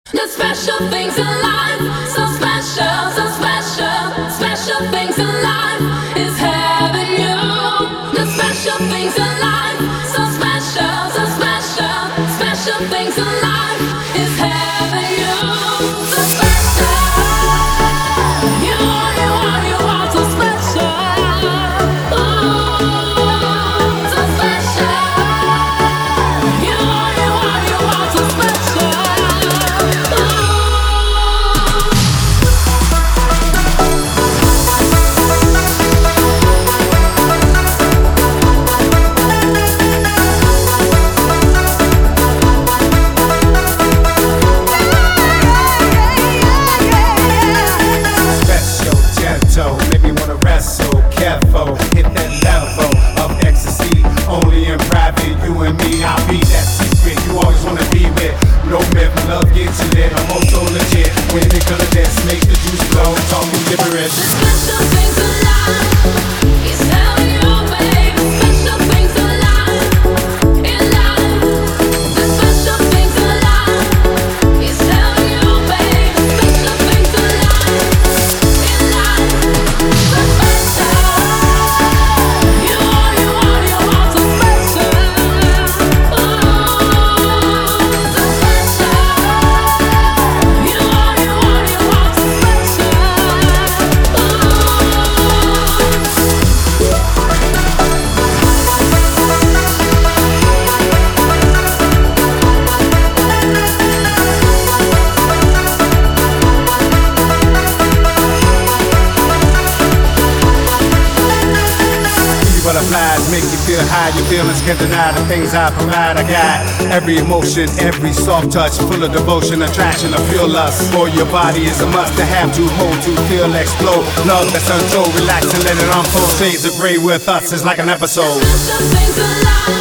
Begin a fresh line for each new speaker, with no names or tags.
The special things in life, so special, so special. Special things in life is having you. The special things in life, so special, so special. Special things in life is having you. So special. You are so special. Ooh, so special. You are so special.
Make me wanna wrestle, careful, hit that level of ecstasy. Only in private, you and me. I'll be that secret you always wanna be with. No myth, love gets you lit. I'm also legit. When they color this, make the juice flow. Talking gibberish.
The special things in life is having you, babe. Special things in life, in life. The special things in life is having you, babe. Special things in life, in life. So special. You are so special. Ooh, so special. You are so special.
Butterflies make you feel high, your feelings can't deny the things I provide. I got every emotion, every soft touch, full of devotion, attraction, I feel lust. For your body is a must to have, to hold, to feel, explode. Love that's untold, relax and let it unfold. Shades of gray with us is like an episode.
Special things in life.